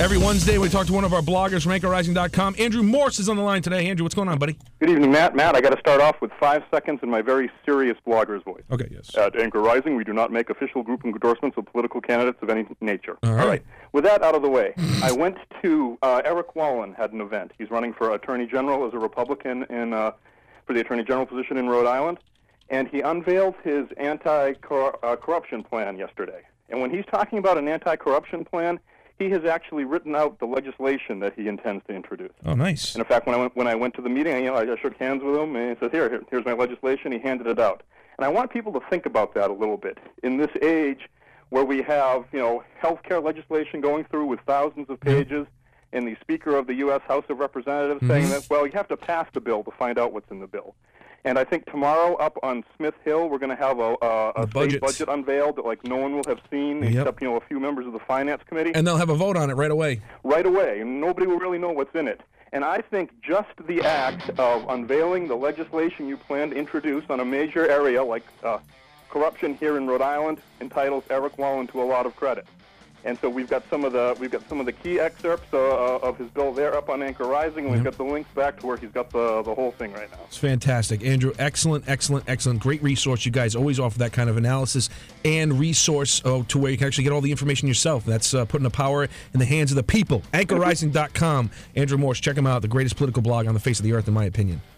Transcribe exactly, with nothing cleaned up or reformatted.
Every Wednesday, we talk to one of our bloggers from anchor rising dot com. Andrew Morse is on the line today. Andrew, what's going on, buddy? Good evening, Matt. Matt, I got to start off with five seconds in my very serious blogger's voice. Okay, yes. At Anchor Rising, we do not make official group endorsements of political candidates of any nature. All right. All right. With that out of the way, I went to uh, Eric Wallen had an event. He's running for Attorney General as a Republican in uh, for the Attorney General position in Rhode Island, and he unveiled his anti-corruption plan yesterday. And when he's talking about an anti-corruption plan, he has actually written out the legislation that he intends to introduce. Oh, nice. And in fact, when I went when I went to the meeting, I, you know, I shook hands with him, and he says, "Here, here, here's my legislation." He handed it out, and I want people to think about that a little bit in this age where we have, you know, healthcare legislation going through with thousands of pages, mm-hmm. and the Speaker of the U S House of Representatives mm-hmm. saying that, well, you have to pass the bill to find out what's in the bill. And I think tomorrow up on Smith Hill, we're going to have a, a, a state budget unveiled that like no one will have seen yep. except, you know, a few members of the Finance Committee. And they'll have a vote on it right away. Right away, and nobody will really know what's in it. And I think just the act of unveiling the legislation you plan to introduce on a major area like uh, corruption here in Rhode Island entitles Eric Wallen to a lot of credit. And so we've got some of the we've got some of the key excerpts uh, of his bill there up on Anchor Rising, and we've got the links back to where he's got the the whole thing right now. It's fantastic, Andrew. Excellent, excellent, excellent. Great resource. You guys always offer that kind of analysis and resource oh, to where you can actually get all the information yourself. That's uh, putting the power in the hands of the people. anchor rising dot com. Andrew Morse, check him out. The greatest political blog on the face of the earth, in my opinion.